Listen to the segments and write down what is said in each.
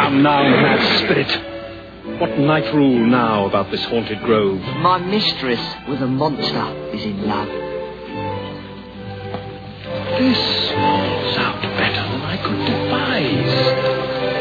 Come now, mad spirit. What night rule now about this haunted grove? My mistress with a monster is in love. This falls out better than I could devise.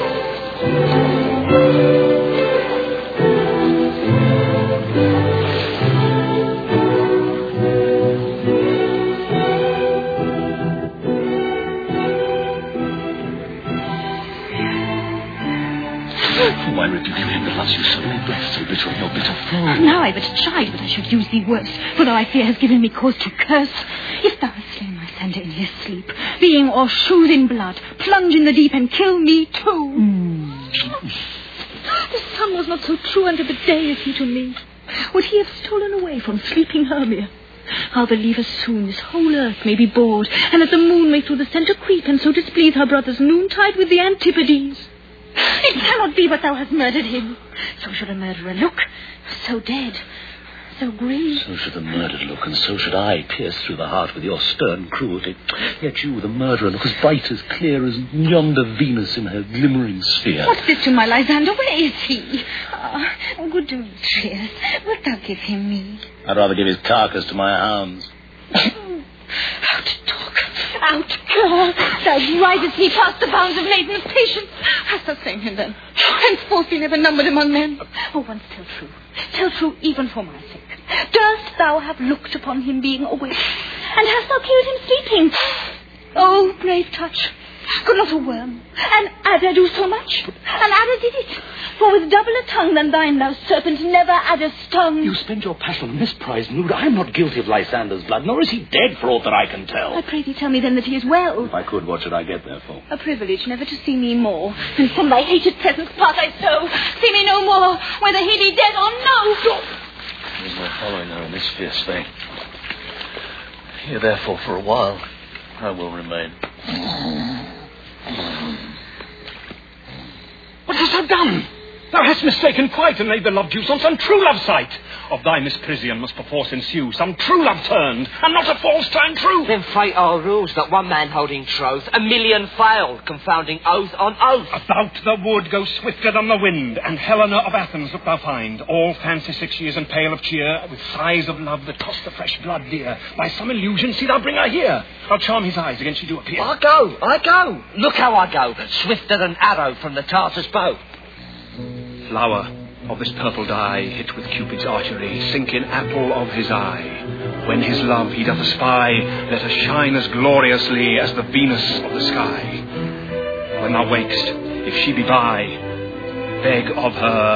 Why rebuke him that loves you so many breaths so bitter in your bitter foe? Now I but chide that I should use thee worse, for thou I fear hast given me cause to curse. If thou hast slain my Lysander in his sleep, being or shoes in blood, plunge in the deep and kill me too. The sun was not so true unto the day as he to me. Would he have stolen away from sleeping Hermia? I'll believe as soon this whole earth may be bored, and that the moon may through the centre creep, and so displease her brothers noontide with the Antipodes. It cannot be but thou hast murdered him. So should a murderer look, so dead, so grim. So should the murdered look, and so should I, pierce through the heart with your stern cruelty. Yet you, the murderer, look as bright, as clear as yonder Venus in her glimmering sphere. What's this to my Lysander? Where is he? Good Demetrius, wilt thou give him me? I'd rather give his carcass to my hounds. Out, talk, out, girl. Thou ridest me past the bounds of maiden's patience. Hast thou slain him then? Henceforth be never numbered among men. Oh, once tell true. Tell true even for my sake. Durst thou have looked upon him being awake? And hast thou killed him sleeping? Oh, brave touch. Could not a worm, an adder do so much? An adder did it. For with doubler tongue than thine, thou serpent, never adder stung. You spend your passion on this prize mood. I am not guilty of Lysander's blood, nor is he dead for aught that I can tell. I pray thee tell me then that he is well. If I could, what should I get there for? A privilege never to see me more. And from thy hated presence part I so. See me no more, whether he be dead or no. There is no following her in this fierce thing. Here, therefore, for a while, I will remain. What hast thou done? Thou hast mistaken quite and laid the love juice on some true love sight. Of thy misprision must perforce ensue some true love turned, and not a false time true. Then fate our rules that one man holding troth, a million fail, confounding oath on oath. About the wood go swifter than the wind, and Helena of Athens look thou find, all fancy 6 years and pale of cheer, with sighs of love that cost the fresh blood dear. By some illusion see thou bring her here. I'll charm his eyes against she do appear. I go. Look how I go, swifter than arrow from the Tartar's bow. Flower of this purple dye, hit with Cupid's archery, sink in apple of his eye. When his love he doth espy, let her shine as gloriously as the Venus of the sky. When thou wakest, if she be by, beg of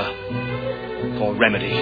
her for remedy.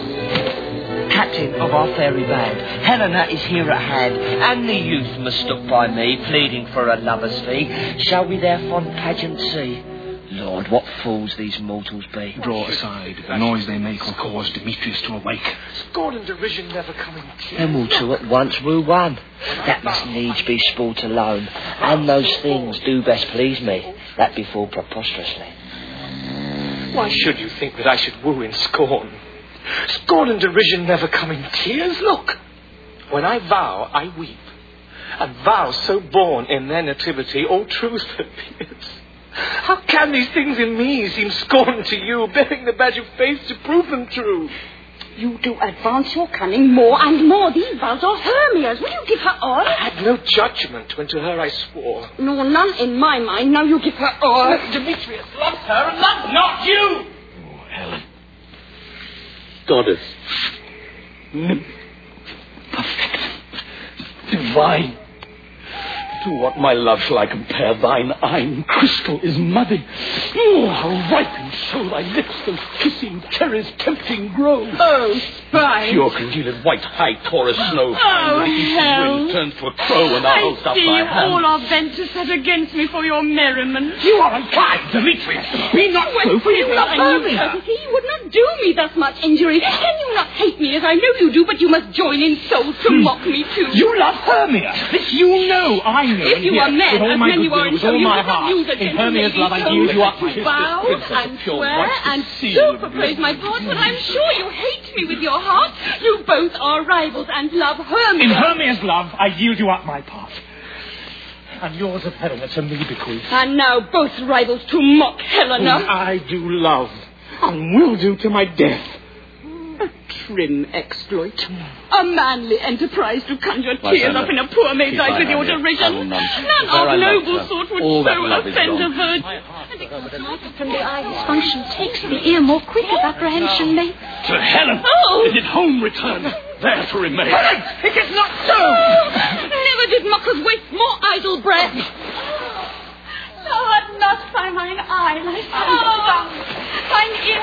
Captain of our fairy band, Helena is here at hand, and the youth must look by me, pleading for a lover's fee. Shall we their fond pageant see? Lord, what fools these mortals be. Draw aside. The noise they make will cause Demetrius to awake. Scorn and derision never coming to. And we'll two at once woo one. That must needs be sport alone. And those things do best please me, that befall preposterously. Why should you think that I should woo in scorn? Scorn and derision never come in tears. Look, when I vow, I weep. And vows so born in their nativity, all truth appears. How can these things in me seem scorn to you, bearing the badge of faith to prove them true? You do advance your cunning more and more. These vows are Hermia's. Will you give her all? I had no judgment when to her I swore. No, none in my mind. Now you give her all. Demetrius loves her and loves not you! Oh, Helen. Goddess. Nymph. Perfect. Divine. To what, my love, shall I compare thine eyne? Crystal is muddy. Oh, how ripe and show thy lips those kissing cherries tempting grow. Oh, sprite. Pure congealed white high Taurus snow. Oh, the east hell. wind turns to a crow and thou holds up thy hand. all are bent to set against me for your merriment. You are unkind, Demetrius. Be not so, for you love Hermia. You would not do me thus much injury. Can you not hate me as I know you do, but you must join in soul to mock me too? You love Hermia. This you know, I know. If you are men, with all as my men you are in with show, all you my would not heart. use a In Hermia's love, I gentlemanly yield you up. tone. Vow and swear and super praise my thoughts, but I'm sure you hate me with your heart. You both are rivals and love Hermia. In Hermia's love, I yield you up my part. and yours of Helena to me bequeath. And now both rivals to mock Helena. Whom I do love, and will do to my death. A trim exploit. A manly enterprise to conjure tears up in a poor maid's eyes with your derision. None of noble sort would so offend a virgin. From the eye, his function takes the ear more quick of apprehension may. To Helen! Oh! Is it home returned? There to remain. Helen! It is not so! Never did mockers waste more idle breath. Thou art not by mine eye, Lysander, thine ear,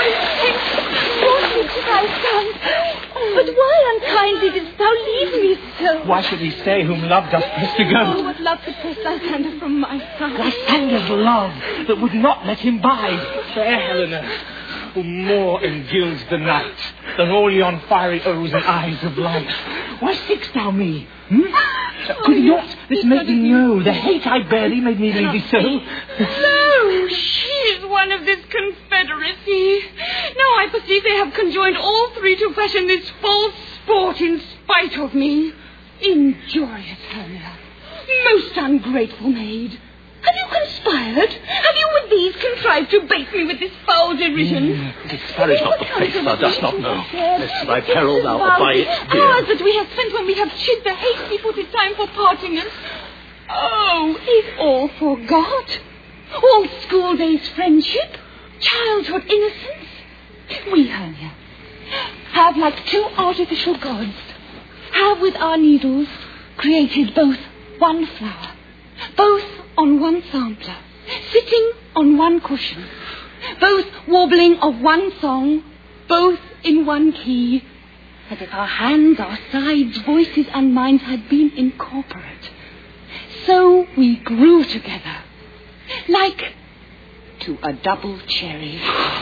wanted to thy son. But why unkindly didst thou leave me so? Why should he stay whom love doth press to go? Oh, what love could press Lysander from my side? Lysander's love that would not let him bide. Fair Helena, who more engilds the night than all yon fiery O's and eyes of light. Why seek'st thou me? Could not this maiden know the hate I bear thee made me leave thee so? No, she is one of this confederacy. Now I perceive they have conjoined all three to fashion this false sport in spite of me. Injurious Helena, most ungrateful maid. Have you conspired? Have you with these contrived to bait me with this foul derision? Disparage not the face thou dost not know, lest thy peril thou abide it dear. Hours that we have spent when we have chid the hasty-footed time for parting us. Oh, is all forgot? All school days friendship? Childhood innocence? We, Hermia, have like two artificial gods, have with our needles created both one flower, both on one sampler, sitting on one cushion, both warbling of one song, both in one key, as if our hands, our sides, voices and minds had been incorporate. So we grew together, like to a double cherry,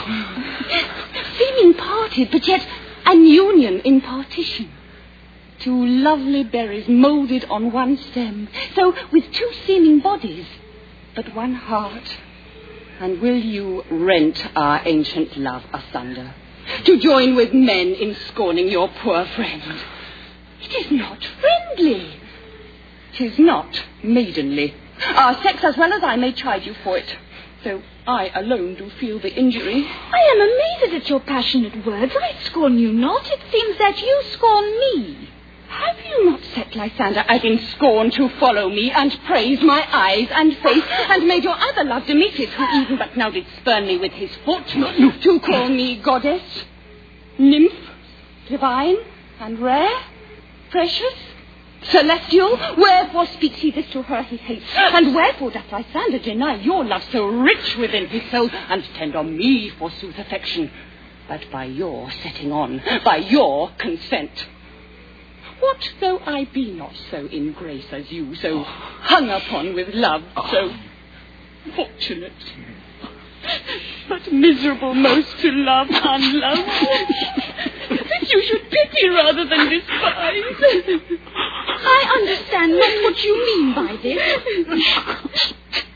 seeming parted, but yet an union in partition. Two lovely berries moulded on one stem, so with two seeming bodies, but one heart. And will you rent our ancient love asunder, to join with men in scorning your poor friend? It is not friendly. 'Tis not maidenly. Our sex as well as I may chide you for it, though I alone do feel the injury. I am amazed at your passionate words. I scorn you not. It seems that you scorn me. Have you not set Lysander as in scorn to follow me and praise my eyes and face, and made your other love Demetrius, who even but now did spurn me with his foot, to call me goddess, nymph, divine, and rare, precious, celestial? Wherefore speaks he this to her he hates? And wherefore doth Lysander deny your love so rich within his soul, and tender me forsooth affection, but by your setting on, by your consent? What though I be not so in grace as you, so hung upon with love, so fortunate, but miserable most to love unloved, that you should pity rather than despise? I understand not what you mean by this.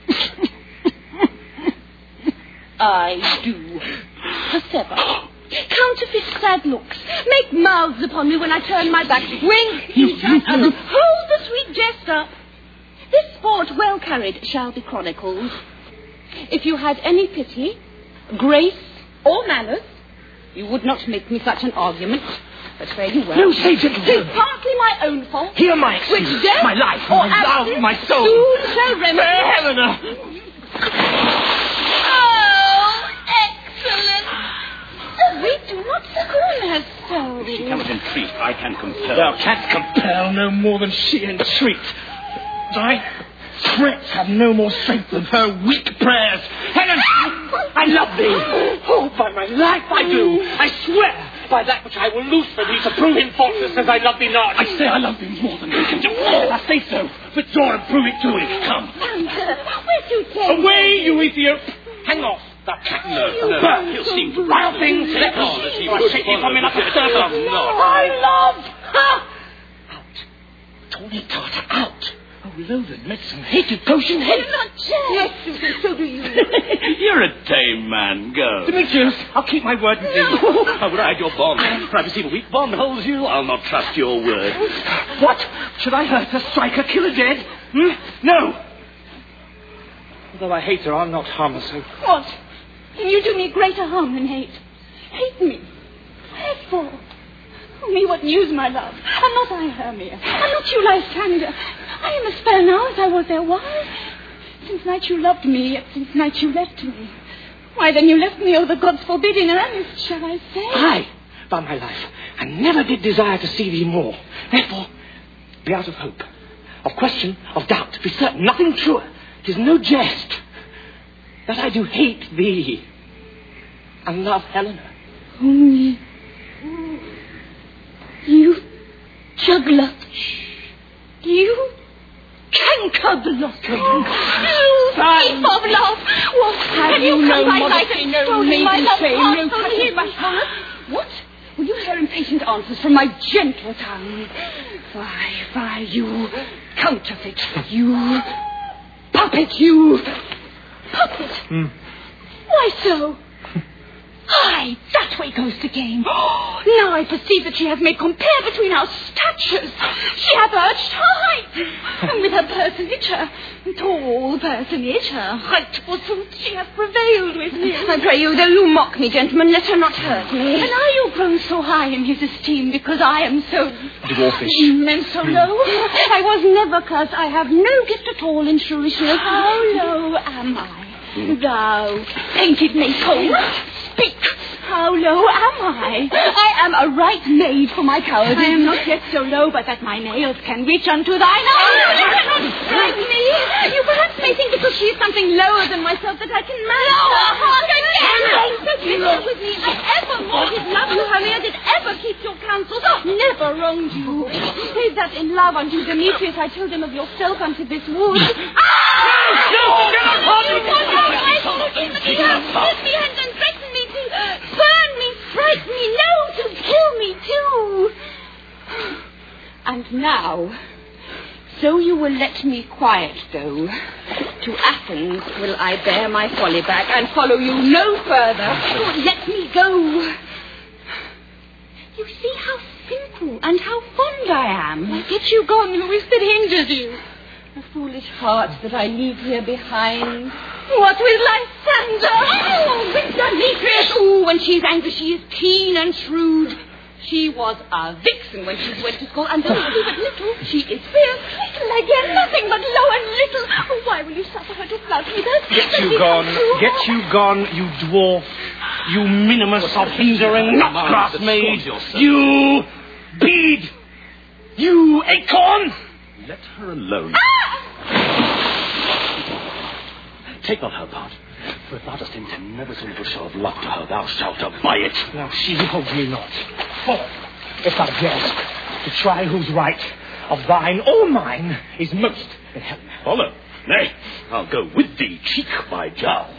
I do. Persever. Counterfeit sad looks. Make mouths upon me when I turn my back. Wink, you shut up. Hold the sweet jest up. This sport well carried shall be chronicled. If you had any pity, grace, or manners, you would not make me such an argument. But fare you well. No, say, gentlemen. 'Tis partly my own fault. Hear my excuse. Which death my life, or my love, absence my soul. soon shall remedy. Fair Helena. Oh, excellent. We do not scorn her so. She cannot entreat, I can compel. Thou canst compel no more than she entreat. Thy threats have no more strength than her weak prayers. Helen, I love thee. Oh, by my life I do. I swear by that which I will loose for thee to prove in falseness as I love thee not. I say I love thee more than you can do. I say so. Withdraw and prove it to me. Come. Where'd you take Away, you Ethiop. Hang off. That cat. No, he'll seem to wild things. Let on as he or would shake you from me like a follow. serpent. No. My love. Ha! Out. Tawny Tartar, out. Oh, loathed medicine, hated potion, hate. not Yes, Susan, so do you. You're spirit, tame man. Go. Demetrius, I'll keep my word with you. I would hide your bond. Privacy of a weak bond holds you. I'll not trust your word. What? Should I hurt her, strike her, kill her dead? No. Although I hate her, I'll not harm her so. What? Can you do me greater harm than hate? Hate me? Wherefore? Me, what news, my love? I'm not I, Hermia. I'm not you, Lysander. I am as fair now as I was there. Why? Since night you loved me, yet since night you left me. Why, then you left me, oh, the gods forbid, in earnest, shall I say? Aye, by my life, I never did desire to see thee more. Therefore, be out of hope, of question, of doubt. Be certain, nothing truer. 'Tis no jest that I do hate thee and love Helena. Only you juggler. You canker block. You thief of love. What have you no modesty, no maiden shame, no touch of my heart? What? Will you hear impatient answers from my gentle tongue? Fie, you counterfeit, you puppet, you puppet. Why so? Aye, that way goes the game. Now I perceive that she has made compare between our statures. She hath urged her height, and with her personage, her tall personage, her height forsooth, she hath prevailed with me. I pray you, though you mock me, gentlemen, let her not hurt me. And are you grown so high in his esteem because I am so dwarfish and so low? I was never cursed. I have no gift at all in shrewishness. How low am I? Thou painted maypole, speak. How low am I? I am a right maid for my cowardice. I am not yet so low but that my nails can reach unto thine eyes. You cannot strike me. You perhaps may think because she is something lower than myself that I can manage. Lower heart again! So bitter with me. I ever more did love you, Hermia, did ever keep your counsels. Never wronged you. Save that in love unto Demetrius I told him of yourself unto this wood. Lift me hands and threaten me to burn me, fright me, no, to kill me too. And now, so you will let me quiet go, to Athens will I bear my folly back and follow you no further. Let me go. You see how simple and how fond I am. Why, get you gone, who is that hinders you? A foolish heart that I leave here behind. What with Lysander? Oh, with Demetrius. Oh, when she's angry, she is keen and shrewd. She was a vixen when she went to school, and though she but little, she is fierce. Little again, nothing but low and little. Oh, why will you suffer her to flout me thus? Get you gone, you dwarf. You minimus of hindering nutgrass maid. You bead. You acorn. Let her alone. Take not her part. For if thou dost intend never so little show of love to her, thou shalt abide it. Now she holds me not. For if thou darest to try who's right, of thine or mine is most in heaven. Follow. Nay, I'll go with thee, cheek by jowl.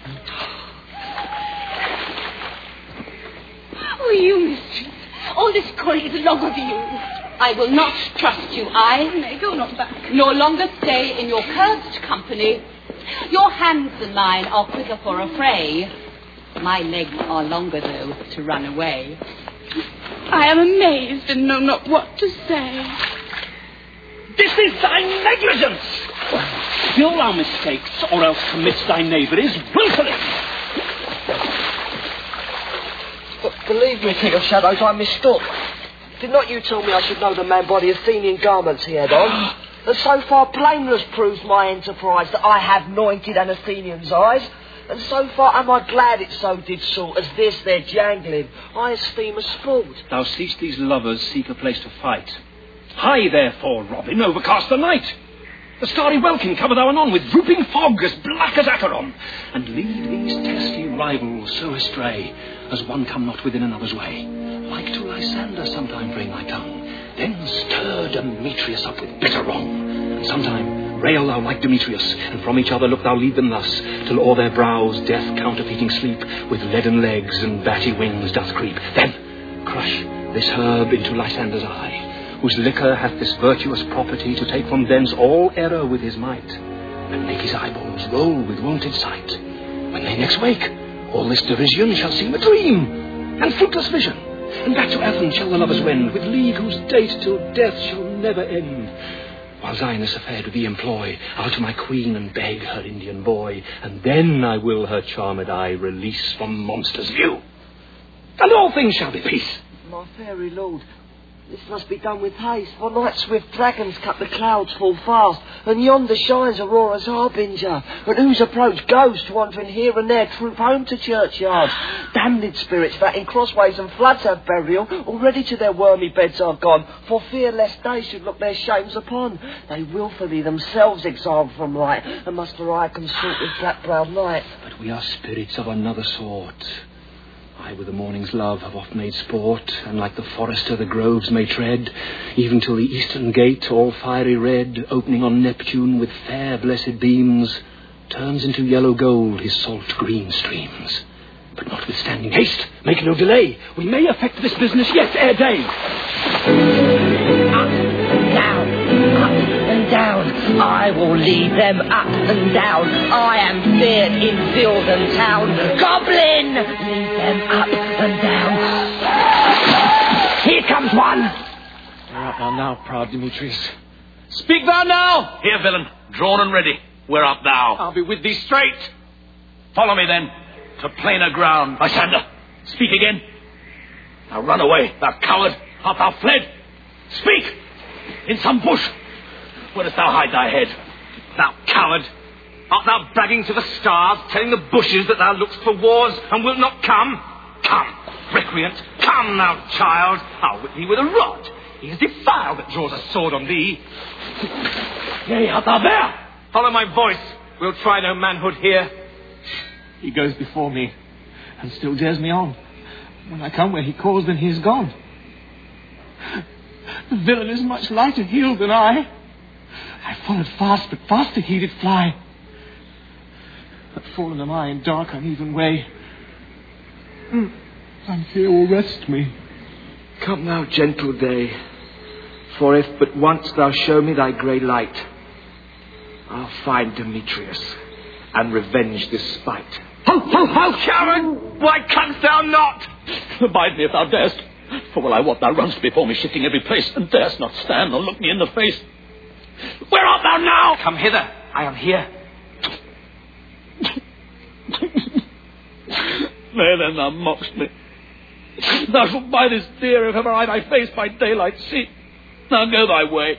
Oh, you mistress. All this call is log of you. I will not trust you. I may go not back. Nor longer stay in your cursed company. Your hands and mine are quicker for a fray. My legs are longer, though, to run away. I am amazed and know not what to say. This is thy negligence. Still thou mistakes, or else commits thy knaveries wilfully. But believe me, King of Shadows, I mistook. Did not you tell me I should know the man by the Athenian garments he had on? And so far blameless proves my enterprise that I have anointed an Athenian's eyes. And so far am I glad it so did sort as this their jangling I esteem as sport. Thou seest these lovers seek a place to fight. Hie, therefore, Robin, overcast the night. The starry welkin cover thou anon with drooping fog as black as Acheron, and lead these testy rivals so astray as one come not within another's way. Like to Lysander sometime bring thy tongue, then stir Demetrius up with bitter wrong, and sometime rail thou like Demetrius, and from each other look thou lead them thus, till o'er their brows death counterfeiting sleep, with leaden legs and batty wings doth creep. Then crush this herb into Lysander's eye, whose liquor hath this virtuous property to take from thence all error with his might, and make his eyeballs roll with wonted sight. When they may next wake. All this derision shall seem a dream, and fruitless vision. And back to Athens shall the lovers wend, with league whose date till death shall never end. While Zionus a fair to thee employ, I'll to my queen and beg her Indian boy, and then I will her charmed eye release from monster's view. And all things shall be peace. My fairy lord, this must be done with haste, for night swift dragons cut the clouds full fast, and yonder shines Aurora's harbinger, and whose approach ghosts wandering here and there troop home to churchyards. Damned spirits that in crossways and floods have burial, already to their wormy beds are gone, for fear lest they should look their shames upon. They wilfully themselves exiled from light, and must for aye consort with black-browed night. But we are spirits of another sort. I with the morning's love have oft made sport, and like the forester the groves may tread, even till the eastern gate, all fiery red, opening on Neptune with fair blessed beams, turns into yellow gold his salt green streams. But notwithstanding haste, make no delay, we may effect this business yet ere day. Down. I will lead them up and down. I am feared in field and town. Goblin! Lead them up and down. Here comes one. Where art thou now, proud Demetrius? Speak thou now! Here, villain, drawn and ready. Where art thou? I'll be with thee straight. Follow me then, to plainer ground. Lysander, speak again. Thou run away, thou coward. Art thou fled? Speak! In some bush. Where dost thou hide thy head? Thou coward! Art thou bragging to the stars, telling the bushes that thou look'st for wars and wilt not come? Come, recreant, come, thou child. I'll whip thee with a rod. He is defiled that draws a sword on thee. Yea, art thou there? Follow my voice. We'll try no manhood here. He goes before me and still dares me on. When I come where he calls, then he is gone. The villain is much lighter heeled than I. I followed fast, but faster he did fly. But fallen am I in dark, uneven way. And fear will rest me. Come thou, gentle day, for if but once thou show me thy grey light, I'll find Demetrius and revenge this spite. Ho, ho, ho, coward! Why canst thou not? Abide me if thou darest, for well I wot thou runnest before me, shifting every place, and darest not stand or look me in the face. Where art thou now? Come hither. I am here. Nay, then thou mockst me. Thou shalt buy this dear if ever I thy face by daylight see. Now go thy way.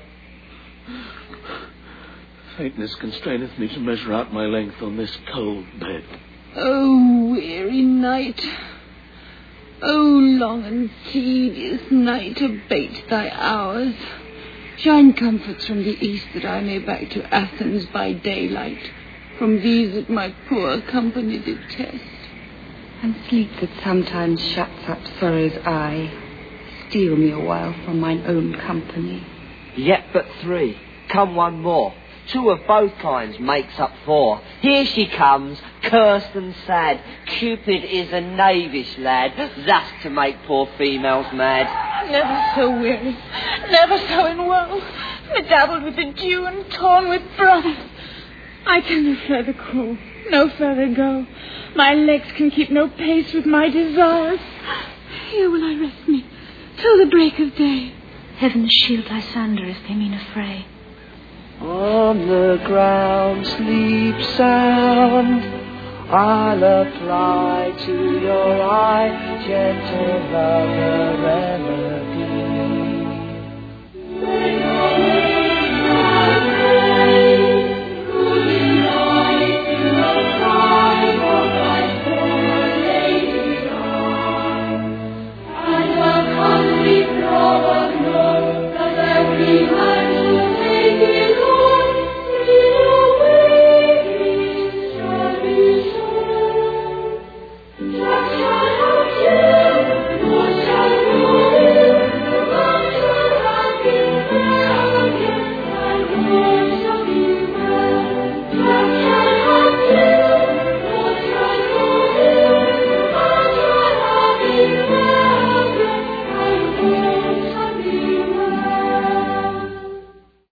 Faintness constraineth me to measure out my length on this cold bed. Oh, weary night. Oh, long and tedious night, abate thy hours. Shine comforts from the east, that I may back to Athens by daylight, from these that my poor company detest. And sleep that sometimes shuts up sorrow's eye, steal me a while from mine own company. Yet but three, come one more. Two of both kinds makes up four. Here she comes, cursed and sad. Cupid is a knavish lad, thus to make poor females mad. Never so weary, never so in woe, bedabbled with the dew and torn with brine. I can no further crawl, no further go. My legs can keep no pace with my desires. Here will I rest me, till the break of day. Heaven shield Lysander if they mean a fray. On the ground sleep sound, I'll apply to your eye gentle lover remedy.